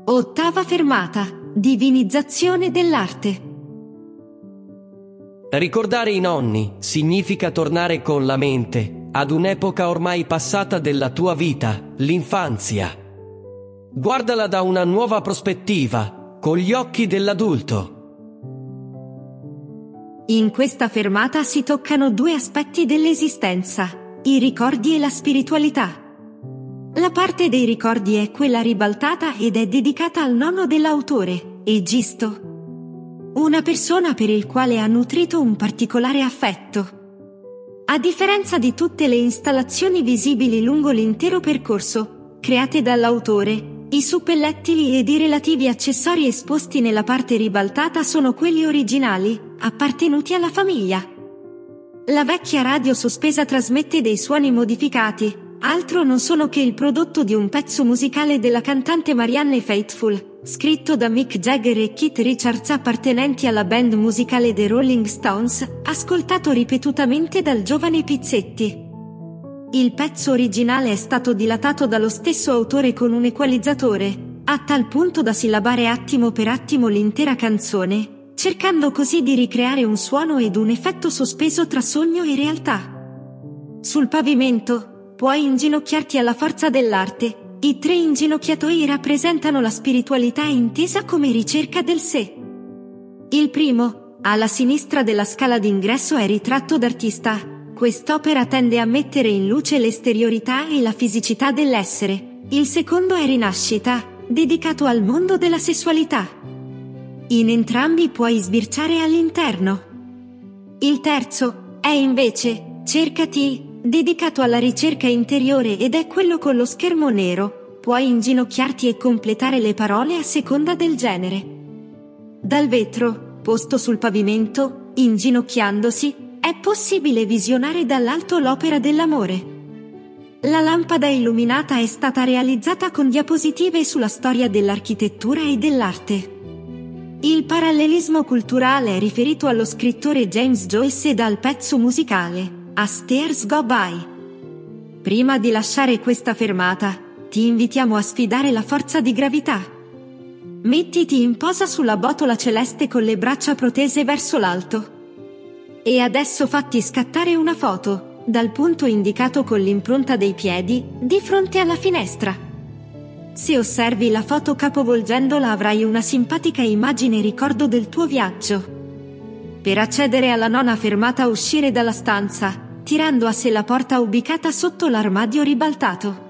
Ottava fermata: divinizzazione dell'arte. Ricordare i nonni significa tornare con la mente ad un'epoca ormai passata della tua vita, l'infanzia. Guardala da una nuova prospettiva, con gli occhi dell'adulto. In questa fermata si toccano due aspetti dell'esistenza: i ricordi e la spiritualità. La parte dei ricordi è quella ribaltata ed è dedicata al nonno dell'autore, Egisto, una persona per il quale ha nutrito un particolare affetto. A differenza di tutte le installazioni visibili lungo l'intero percorso, create dall'autore, i suppellettili ed i relativi accessori esposti nella parte ribaltata sono quelli originali, appartenuti alla famiglia. La vecchia radio sospesa trasmette dei suoni modificati, altro non sono che il prodotto di un pezzo musicale della cantante Marianne Faithfull, scritto da Mick Jagger e Keith Richards appartenenti alla band musicale The Rolling Stones, ascoltato ripetutamente dal giovane Pizzetti. Il pezzo originale è stato dilatato dallo stesso autore con un equalizzatore, a tal punto da sillabare attimo per attimo l'intera canzone, cercando così di ricreare un suono ed un effetto sospeso tra sogno e realtà. Sul pavimento puoi inginocchiarti alla forza dell'arte. I tre inginocchiatoi rappresentano la spiritualità intesa come ricerca del sé. Il primo, alla sinistra della scala d'ingresso, è ritratto d'artista. Quest'opera tende a mettere in luce l'esteriorità e la fisicità dell'essere. Il secondo è Rinascita, dedicato al mondo della sessualità. In entrambi puoi sbirciare all'interno. Il terzo è invece Cercati, dedicato alla ricerca interiore ed è quello con lo schermo nero. Puoi inginocchiarti e completare le parole a seconda del genere. Dal vetro, posto sul pavimento, inginocchiandosi, è possibile visionare dall'alto l'opera dell'amore. La lampada illuminata è stata realizzata con diapositive sulla storia dell'architettura e dell'arte. Il parallelismo culturale è riferito allo scrittore James Joyce e al pezzo musicale As Tears Go By. Prima di lasciare questa fermata, ti invitiamo a sfidare la forza di gravità. Mettiti in posa sulla botola celeste con le braccia protese verso l'alto. E adesso fatti scattare una foto, dal punto indicato con l'impronta dei piedi, di fronte alla finestra. Se osservi la foto capovolgendola avrai una simpatica immagine ricordo del tuo viaggio. Per accedere alla nona fermata uscire dalla stanza, tirando a sé la porta ubicata sotto l'armadio ribaltato.